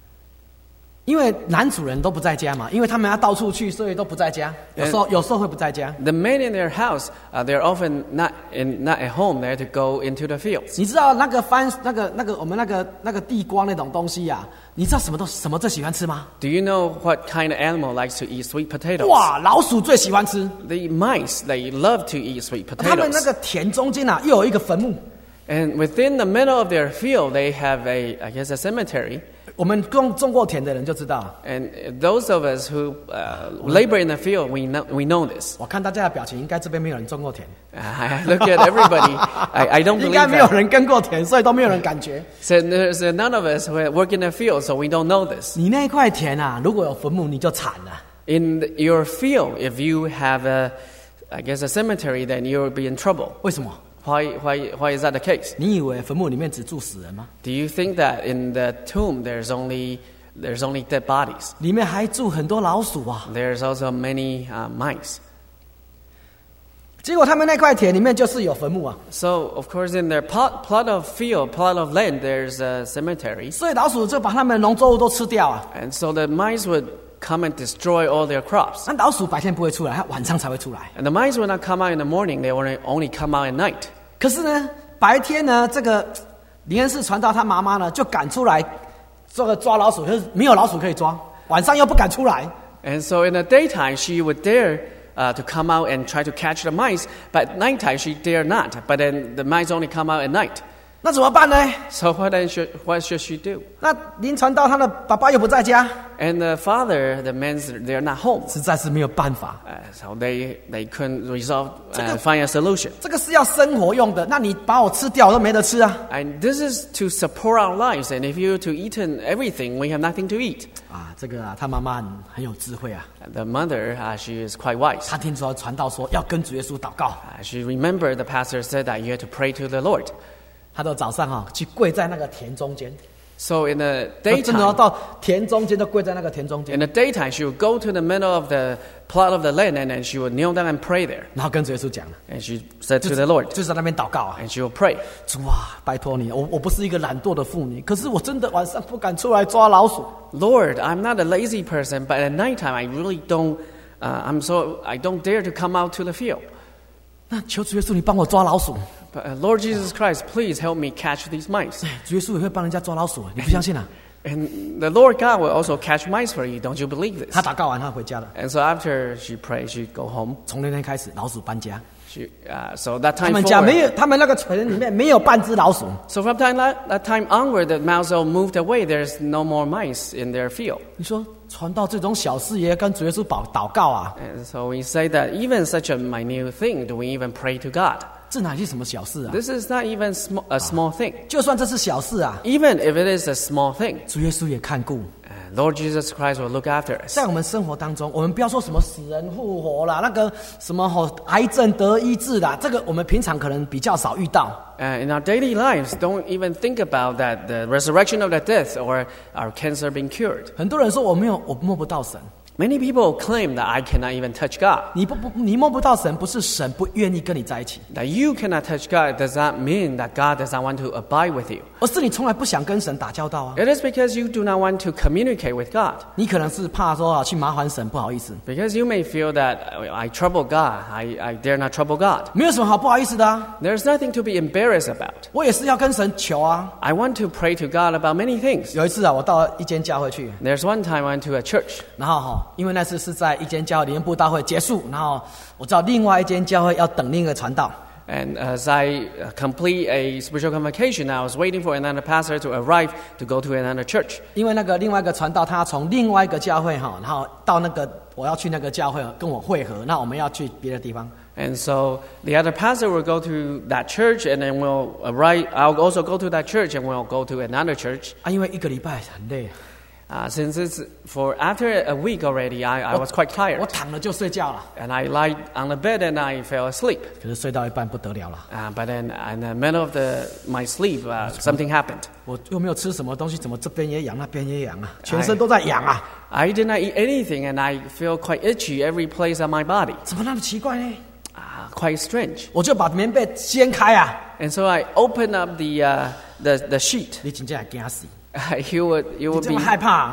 因为男主人都不在家嘛，因为他们要到处去，所以都不在家。有时候有时候会不在家。 The men in their house, uh, they're often not in, not at home. They have to go into the fields. 你知道那个番那个那个我们那个那个地瓜那种东西呀、啊？你知道什么都什么最喜欢吃吗？ Do you know what kind of animal likes to eat sweet potatoes? 哇，老鼠最喜欢吃。 The mice, they love to eat sweet 他们那 potatoes. 个田中间啊，又有一个坟墓。 And within the middle of their field, they have a, I guess, a cemetery. 我们种种过田的人就知道。 And those of us who uh, labor in the field, we know, we know this. 我看大家的表情，应该这边没有人种过田。 I look at everybody. I, I don't 应 believe 该没有 that. 人跟过田，所以都没有人感觉。 So there's none of us who work in the field, so we don't know this. 你那一块田啊，如果有坟墓，你就惨了。 In your field, if you have a, I guess, a cemetery, then you'll be in trouble. 为什么？ Why, why, why is that the case? 你以为坟墓里面只住死人吗？ Do you think that in the tomb there's only there's only dead bodies? 里面还住很多老鼠啊！ There's also many uh, mice. 结果他们那块田里面就是有坟墓啊， So of course, in their plot, plot of field, plot of land, there's a cemetery, 所以老鼠就把他们的农作物都吃掉啊。 and so the mice would come and destroy all their crops. 那老鼠白天不会出来，它晚上才会出来。 And the mice would not come out in the morning; they only only come out at night. 可是呢，白天呢，这个林恩氏传道他妈妈呢就赶出来，这个抓老鼠，可是没有老鼠可以抓，晚上又不敢出来。 And so in the daytime, she would dare uh, to come out and try to catch the mice, but at nighttime she dare not. But then the mice only come out at night. 那怎么办呢？ So what then should what should she do? 那林传道他的爸爸又不在家， And the father, the men, they're not home. 实在是没有办法。 Uh, so they they couldn't resolve uh, 这个- find a solution. 这个是要生活用的，那你把我吃掉，我都没得吃啊！ And this is to support our lives. And if you to eat everything, we have nothing to eat. 啊，这个啊，他妈妈很很有智慧啊。 And the mother, uh, she is quite wise. 他听说传道说要跟主耶稣祷告， Uh, she remembered the pastor said that you had to pray to the Lord. 他都早上哈、去跪在那个田中间， So in the 真的要 daytime, 到田中间，就跪在那个田中间， in the daytime, she would go to the middle of the plot of the land, and then she would kneel down and pray there. 然后跟主耶稣讲了， And she said to the Lord, 就在那边祷告啊。 and she will pray. 主啊，拜托你，我我不是一个懒惰的妇女，可是我真的晚上不敢出来抓老鼠。 Lord, I'm not a lazy person, but at nighttime, I really don't. Uh, I'm so I don't dare to come out to the field. 那求主耶稣你帮我抓老鼠， But uh, Lord Jesus Christ, please help me catch these mice. 主耶稣也会帮人家抓老鼠，你不相信啊？ And the Lord God will also catch mice for you. Don't you believe this? 他祷告完，他回家了。 And so after she prayed, she'd go home. 从那天开始，老鼠搬家， She, uh, so that 他 time 们家没 forward, 有，他们那个城里面没有半只老鼠。 so from time, that, that time onward, the mouse all moved away. There's no more mice in their field. 你说传到这种小事也要跟主耶稣祷祷告啊？ And so we say that even such a minute thing, do we even pray to God? 这哪是什么小事啊？ This is not even sm- a small thing. 就算这是小事啊， Even if it is a small thing, 主耶稣也看顾。 uh, Lord Jesus Christ will look after us. 在我们生活当中，我们不要说什么死人复活啦，那个什么吼、癌症得医治啦，这个我们平常可能比较少遇到。 Uh, in our daily lives, don't even think about that, the resurrection of the death or our cancer being cured. 很多人说我没有，我摸不到神。 Many people claim that I cannot even touch God. 你不不，你摸不到神，不是神不愿意跟你在一起， That you cannot touch God does not mean that God does not want to abide with you. 而是你从来不想跟神打交道啊。 It is because you do not want to communicate with God. 你可能是怕说啊，去麻烦神，不好意思， Because you may feel that uh, I trouble God. I, I dare not trouble God. 没有什么好不好意思的啊。 There's nothing to be embarrassed about. 我也是要跟神求啊。 I want to pray to God about many things. 有一次啊，我到一间教会去， There's one time I went to a church. 然后哈、因为那次是在一间教会联布道会结束，然后我知道另外一间教会要等另一个传道。 And as I uh, complete a spiritual convocation, I was waiting for another pastor to arrive to go to another church. 因为那个另外一个传道，他从另外一个教会哈，然后到那个我要去那个教会跟我会合，那我们要去别的地方。 And so the other pastor will go to that church, and then we'll arrive. I'll also go to that church, and we'll go to another church. 啊，因为一个礼拜很累， Uh, since it's for after a week already, I, I was quite 我 tired, 躺了就睡觉了， and I lied on the bed and I fell asleep. 可是睡到一半不得了了， Uh, but then in the middle of the my sleep, uh, something happened. 我又没有吃什么东西，怎么这边也痒，那边也痒啊，全身都在痒啊， I did not eat anything, and I feel quite itchy every place on my body. 怎么那么奇怪呢？ Uh, quite strange. 我就把棉被掀开啊， And so I opened up the uh, the the sheet. 你真正惊死， you would you 你 would 这 be 么害怕、啊，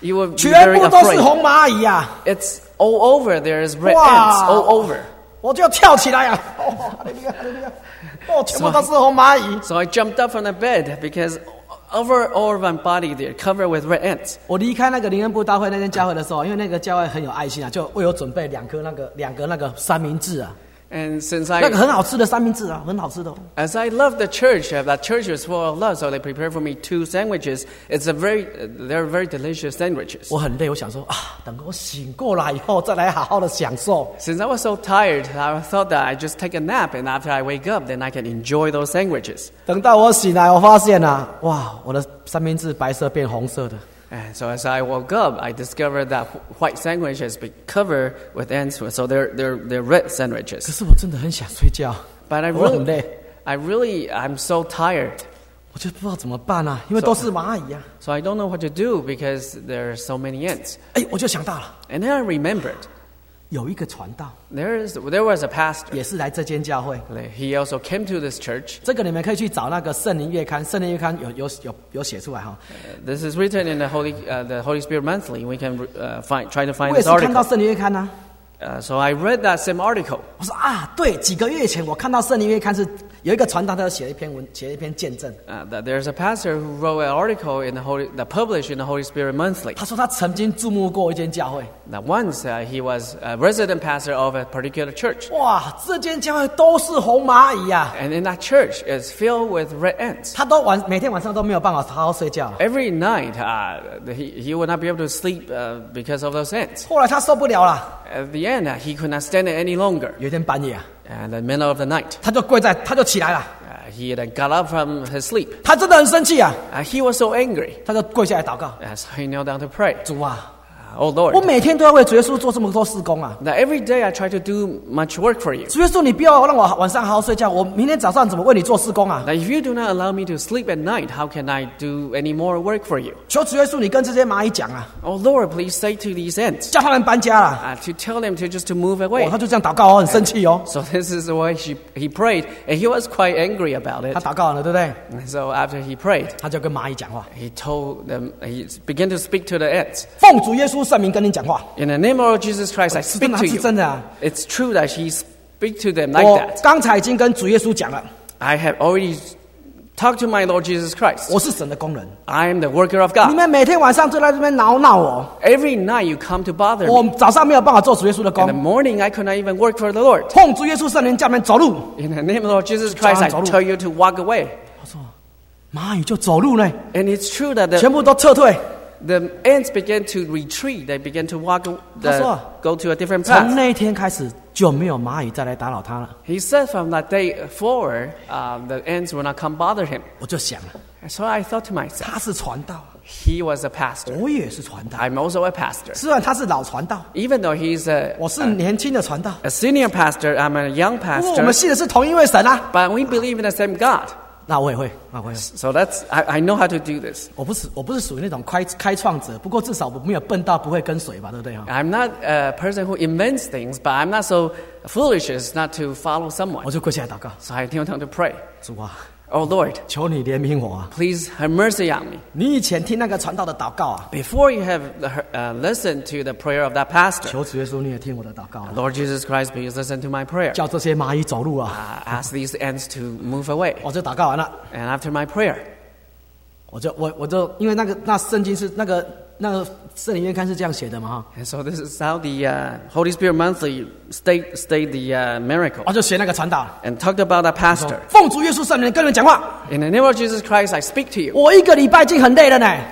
you will be 全 very 部都是 afraid. 红蚂蚁啊！ It's all over. There's red 哇 ants all over. 我就要跳起来啊！哦，哈利路亚，哈利路亚！哦，全部都是红蚂蚁。 So I jumped up from the bed because over all of my body they're covered with red ants. 我离开那个灵恩布道会那间教会的时候，因为那个教会很有爱心啊，就为我准备两颗那个两个那个三明治啊， And since 那个 I, 很好吃的三明治啊，很好吃的哦。 as I love the church, uh, that church is full of love, so they prepared for me two sandwiches. It's a very, uh, they're very delicious sandwiches. 我很累，我想说啊，等我醒过来以后再来好好的享受。 Since I was so tired, I thought that I just take a nap, and after I wake up, then I can enjoy those sandwiches. 等到我醒来，我发现啊，哇，我的三明治白色变红色的。 And so as I woke up, I discovered that white sandwich has been covered with ants, so they're they're they're red 可 sandwiches. 是我真的很想睡觉， But I 我很 really, 累， I really, I'm so tired. 我就不知道怎么办啊，因为都是蚂蚁啊。 So I don't know what to do because there are so many ants. 哎，我就想到了， And then I remembered 有一个传道 there is there was a pastor. 也是来这间教会。 He also came to this church. 这个你们可以去找那个圣灵月刊，圣灵月刊有有有有写出来哈。 This is written in the Holy uh, the Holy Spirit Monthly. We can uh, find try to find 我也 this 是看到 article. 圣灵月刊呢、 Uh, so I read that same article. 我说啊，对，几个月前我看到圣灵月刊是有一个传道，他写了一篇文，写了一篇见证。 Uh, that there's a pastor who wrote an article in the Holy, that published in the Holy Spirit Monthly. 他说他曾经注目过一间教会， That once uh, he was a resident pastor of a particular church, 哇，这间教会都是红蚂蚁呀、啊， and in that church is filled with red ants. 他都晚每天晚上都没有办法好好睡觉。 Every night, uh, he, he would not be able to sleep uh, because of those ants. 后来他受不了了， At the end, uh, he could not stand it any longer. 有一天半夜啊， And in the middle of the night, 他就跪在，他就起来了， uh, he then got up from his sleep. 他真的很生气啊， Uh, he was so angry, 他就跪下来祷告， as he knelt down to pray. 主啊， Uh, oh 我 Lord, 每天都要为主耶稣做这么多事工啊， now every day I try to do much work for you. 主耶稣你不要让我晚上好好睡觉，我明天早上怎么为你做事工啊？ Now, if you do not allow me to sleep at night, how can I do any more work for you? 求主耶稣你跟这些蚂蚁讲啊， Oh Lord, please say to these ants 叫他们搬家了。 uh, to tell them to just to move 哇， away. 他就这样祷告哦，很生气哦。 So this is the way she, he prayed, and he was quite angry about it. 他祷告完了，对不对？ And so after he prayed, 他就跟蚂蚁讲话， he told them, he began to speak to the ants. 奉主耶稣圣名跟你讲话。 In the name of Jesus Christ, I 是真 speak 的， to 是 you. 真的啊！ It's true that he speak to them like 我 that. 刚才已经跟主耶稣讲了， I have already talked to my Lord Jesus Christ. 我是神的工人。 I am the worker of 你 God. 们每天晚上就在这边挠闹我， Every night you come to bother 我 me. 早上没有办法做主耶稣的 In the 工。 morning I could not even work for the Lord. 奉主耶稣圣灵叫你们走路。 In the name of the Lord Jesus Christ, I tell you to walk away. 他说，蚂蚁就走路呢， And it's true that the, 全部都撤退。 the ants began to retreat. They began to walk, That's the, all. go to a different 从 path. 那一天开始，就没有蚂蚁再来打扰他了。 He said from that day forward, um, the ants will not come bother him. 我就想了， And so I thought to myself, 他是传道， he was a pastor. 我也是传道。 I'm also a pastor. 虽然他是老传道， Even though he's a, 我是年轻的传道， a senior pastor, I'm a young 不过我们 pastor. 信的是同一位神啊。 But we believe in the same God. 那我也会，那我也会。 So that's, I, I know how to do this. 我不是我不是属于那种开开创者，不过至少我没有笨到不会跟随吧，对不对哈？ I'm not a person who invents things, but I'm not so foolish as not to follow someone. 我就跪下来祷告， So I kneel down to pray. 主啊， Oh Lord, 求你怜悯我啊！ please have mercy on me. 你以前听那个传道的祷告啊， Before you have uh, listened to the prayer of that pastor, 求主耶稣你也听我的祷告啊， Lord Jesus Christ, please listen to my prayer. 叫这些蚂蚁走路啊！ Uh, ask these ants to move away. 我就祷告完了， And after my prayer, 我就我我就因为那个那圣经是那个那个圣灵院刊是这样写的嘛哈， and so this is how the uh, Holy Spirit Monthly state, state the uh, miracle 我就学那个传道， and talked about that 说 pastor. 奉主耶稣圣灵跟人讲话。 In the name of Jesus Christ, I speak to you. 我一个礼拜已经很累了呢，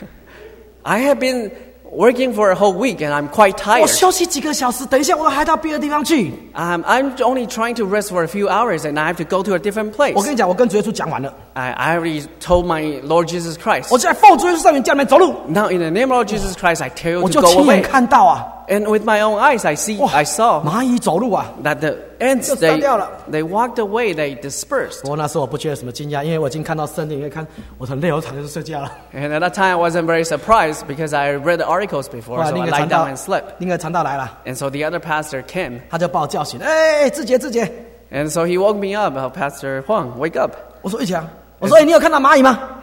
I have been working for a whole week and I'm quite 我 tired. 休息几个小时，等一下我还到别的地方去。 Um, I'm only trying to rest for a few hours and I have to go to a different place. 我跟你讲，我跟主耶稣讲完了， I, I already told my Lord Jesus Christ. 我就在奉主耶稣圣名叫你们走路， Now, in the name of Jesus Christ, I tell 我 you 就 to go 亲眼 away. 看到啊， And with my own eyes, I see, 哇 I saw 蚂蚁走路啊。 that the ants, 就 they, 散掉了。 they walked away, they dispersed. 不过那时候我不觉得什么惊讶，因为我已经看到圣经，因为看我很累，我躺着就睡觉了。 And at that time, I wasn't very surprised because I read the articles 后 before, 来 so 另 I 一个 lied 传道 down and slept. 另一个传道来了， And so the other pastor came, 他就把我叫醒，哎，志杰，志杰， and so he woke me up. Oh, Pastor Huang, wake up. 我说一强，我说哎，你有看到蚂蚁吗？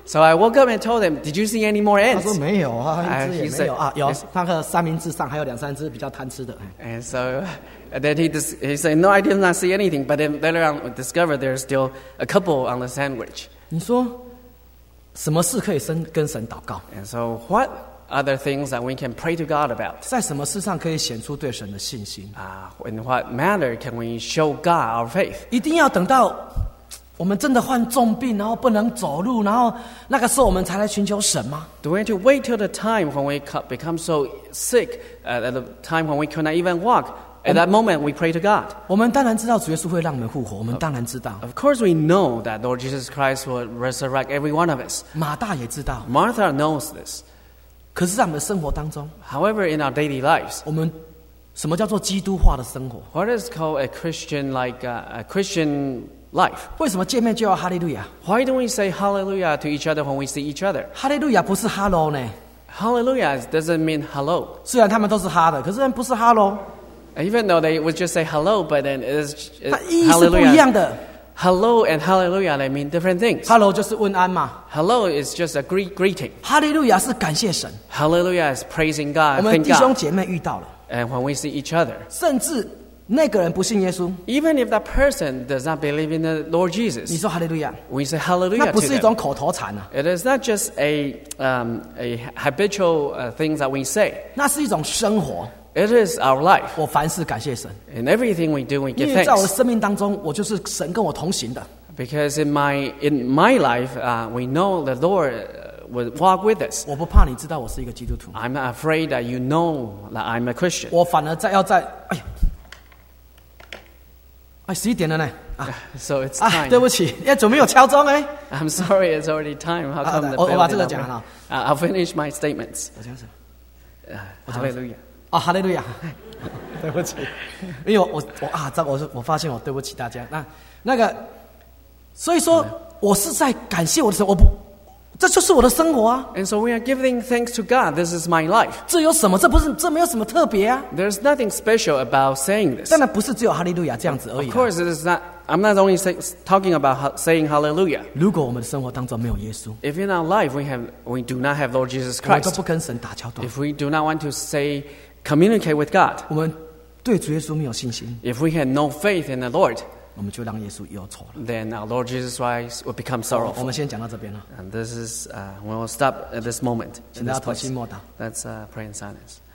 So I woke up and told him, "Did you see any more 他说 ants?" 没有啊，一只 Uh, 也 he 没有 said- 啊，有 yes. 那个三明治上还有两三只比较贪吃的。哎 And so and then he dis- he said, "No, I did not see anything." But then later on, we discovered there's still a couple on the sandwich. 你说什么事可以生跟神祷告？ And so, what other things that we can pray to God about? 在什么事上可以显出对神的信心？ Uh, in what manner can we show God our faith? 一定要等到我们真的患重病，然后不能走路，然后那个时候我们才来寻求神吗？ Do we have to wait till the time when we co- become so sick, uh, at the time when we cannot even walk? At that moment, we pray to God. 我们当然知道主耶稣会让我们复活，我们当然知道， Of course, we know that Lord Jesus Christ will resurrect every one of us. 马大也知道。 Martha knows this. 可是，在我们的生活当中， However, in our daily lives, 我们什么叫做基督化的生活？ what is called a Christian, like uh, a Christian life? 为什么见面就要哈利路亚？ Why don't we say hallelujah to each other when we see each other? 哈利路亚不是哈喽呢？ Hallelujah doesn't mean hello. 虽然他们都是哈的，可是不是哈喽， Even though they would just say hello, but then it is it, 它意义是不一样 hallelujah. 的。 Hello and hallelujah, they mean different things. 哈喽就是问安嘛， Hello is just a greet greeting. 哈利路亚是感谢神。 Hallelujah is praising 我 God, 们 thank 弟兄 God. 姐妹遇到了， And when we see each other, 甚至那个人不信耶稣， even if that person does not believe in the Lord 你 Jesus, 说哈利路亚， we say 那 hallelujah 不 to 是一 them. 种口头禅啊， It is not just a um, a habitual uh, things that we say. 那是一种生活。 It is our life. 我凡事感谢神， In everything we do, we 因 give 为在我的 thanks. 生命当中，我就是神跟我同行的。 Because in my in my life, uh, we know the Lord uh, will walk with us. 我不怕你知道我是一个基督徒， I'm not afraid that you know that I'm a Christian. 我反而在要在，哎呀，哎，十一点了呢，啊 So it's 啊， time. 对不起，哎，怎么没有敲钟哎？ I'm sorry, it's already time. How 啊 come the 我 bell 我把 did 这个 not 讲 ring? 了 Uh, I'll finish my statements. 我讲什么？ Uh, hallelujah. 哦，哈利路亚，对不起，因为我我我啊，这我我发现我对不起大家。那那个，所以说我是在感谢我的神，我不，这就是我的生活啊。 And so we are giving thanks to God. This is my life. 这有什么？这不是这没有什么特别啊。 There's nothing special about saying this. 当然不是只有哈利路亚这样子而已 Of 啦。 course, it is not. I'm not only say, talking about ha- saying hallelujah. 如果我们的生活当中没有耶稣， If in our life we have, we do not have Lord Jesus 我们都 Christ. 不跟神打交道， If we do not want to say, communicate with God. 我们对主耶稣没有信心， If we had no faith in the Lord, 我们就让耶稣忧愁了。 then our Lord Jesus Christ will become 我 sorrowful. 们先讲到这边了， And this is, uh, we will stop at this moment. 请 In 大 this 家头 place. 心默祷。 Let's uh, pray in silence.